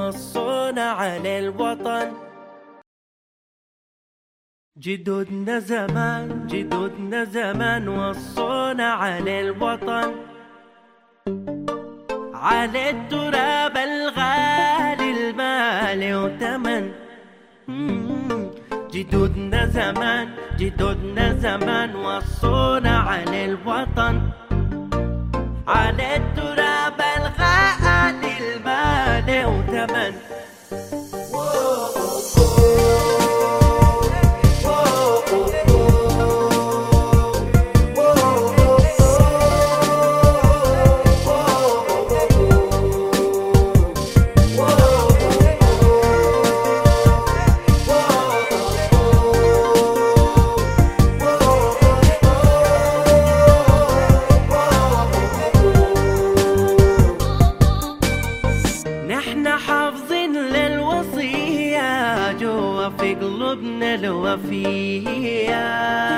وصونا على الوطن. جدودنا زمان وصونا على الوطن، على التراب الغالي المال وتمن. جدودنا زمان وصونا على الوطن، على التراب الغالي المال وتمن. نحن حافظين للوصية جوا في قلوبنا الوفية،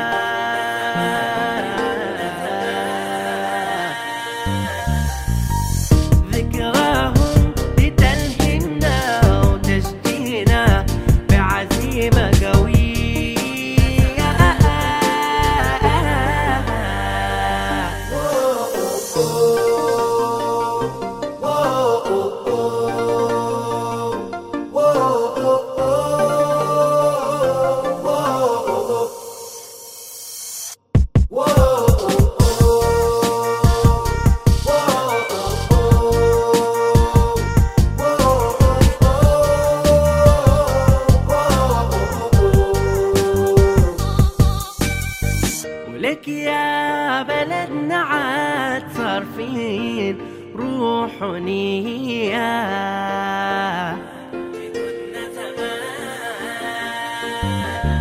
ذكراهم بتلهمنا وتشجينا بعزيمة قوية. ولك يا بلدنا عاد صارفين روح ونية، جدودنا زمان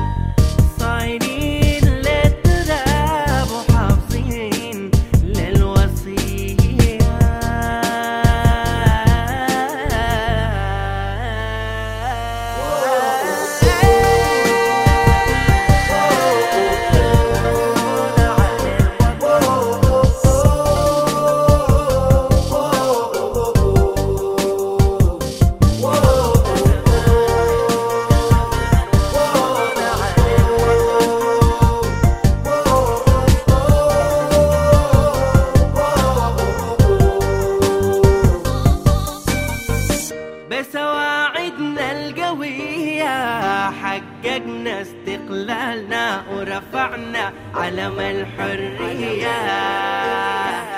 صاينين للتراب وحافظين للوصية. بسواعدنا القوية حققنا استقلالنا ورفعنا علم الحرية.